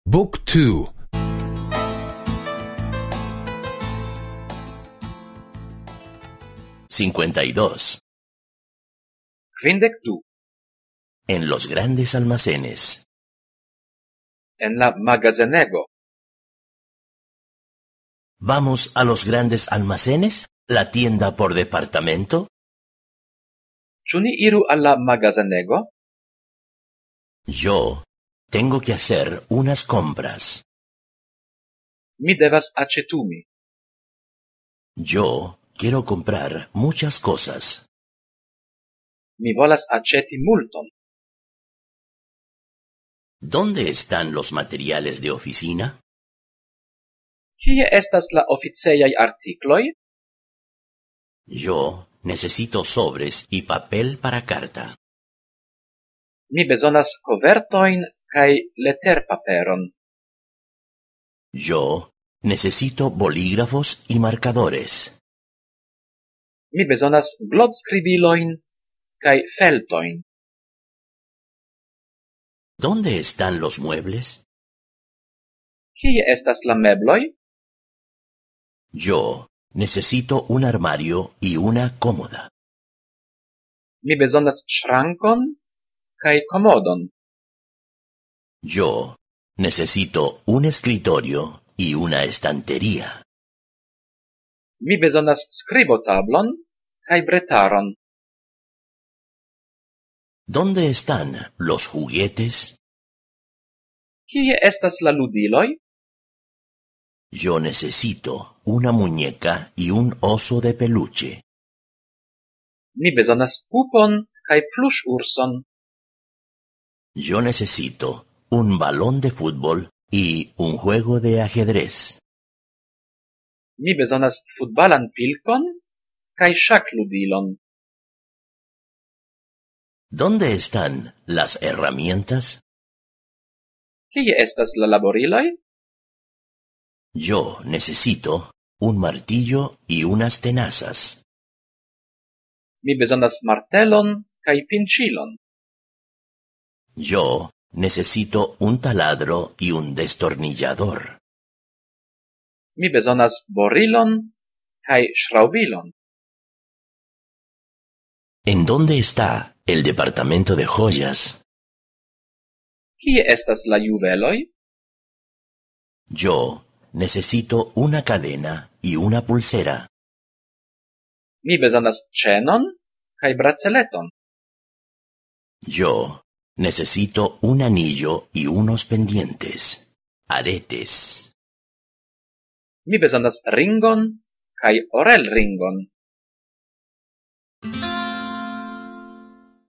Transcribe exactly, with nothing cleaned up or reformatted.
Book two. cincuenta y dos. Kvindek du. En los grandes almacenes. En la magazenego. ¿Vamos a los grandes almacenes? ¿La tienda por departamento? Ĉu ni iru al la magazenego? Yo tengo que hacer unas compras. Mi devas aĉetumi. Yo quiero comprar muchas cosas. Mi volas aĉeti multon. ¿Dónde están los materiales de oficina? Kie estas la oficejaj artikloj? Yo necesito sobres y papel para carta. Mi bezonas kovertojn kaj leterpaperon. Yo necesito bolígrafos y marcadores. Mi bezonas globskribilojn kaj feltojn. ¿Dónde están los muebles? Kie estas la mebloj? Yo necesito un armario y una cómoda. Mi bezonas ŝrankon kaj komodon. Yo necesito un escritorio y una estantería. Mi bezonas skribotablon kaj bretaron. ¿Dónde están los juguetes? Kie estas la ludiloj? Yo necesito una muñeca y un oso de peluche. Mi bezonas pupon kaj pluŝurson. Yo necesito un balón de fútbol y un juego de ajedrez. Mi bezonas futbalan pilkon kaj ŝakludilon. ¿Dónde están las herramientas? Kie estas la laboriloj? Yo necesito un martillo y unas tenazas. Mi bezonas martelon kaj pinĉilon. Yo necesito un taladro y un destornillador. Mi bezonas borilon kaj ŝraŭbilon. ¿En dónde está el departamento de joyas? Kie estas la juveloj? Yo necesito una cadena y una pulsera. Mi bezonas ĉenon kaj braceleton. Yo necesito un anillo y unos pendientes. Aretes. Mi bezonas ringon kaj orelringon.